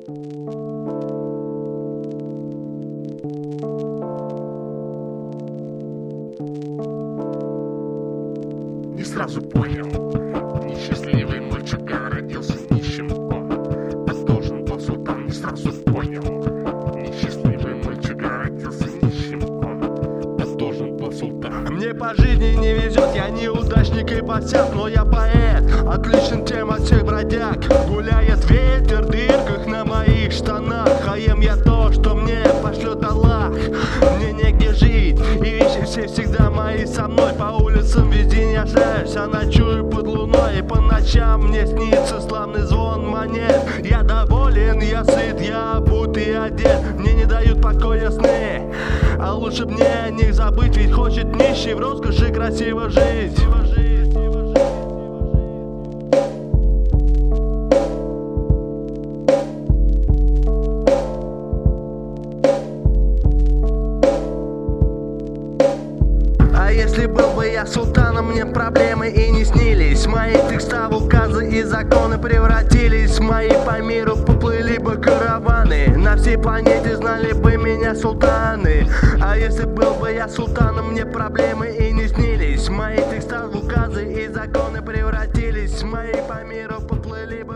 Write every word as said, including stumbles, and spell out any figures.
Не сразу понял, несчастливый мальчуган родился нищим. Он должен был султан, не сразу понял. Несчастливый мальчуган родился нищим. Он должен был султан. Мне по жизни не везет, я неудачник и босяк, но я поэт, отличен тем от всех бродяг. Гуляет ветер в дырках на моих штанах, а ем я то, что мне пошлет Аллах. Мне негде жить, и вещи все всегда мои со мной. По улицам везде не шляюсь, а ночую под луной. И по ночам мне снится славный звон монет. Я доволен, я сыт, я обут и одет. Мне не дают покоя сны, а лучше б мне о них забыть. Ведь хочет нищий в роскоши красиво жить. А если был бы я султаном, мне проблемы и не снились. Мои текста в указы и законы превратились. Мои по миру поплыли бы караваны. На всей планете знали бы меня султаны. А если был бы я султаном, мне проблемы и не снились. Мои текста в указы и законы превратились. Мои по миру поплыли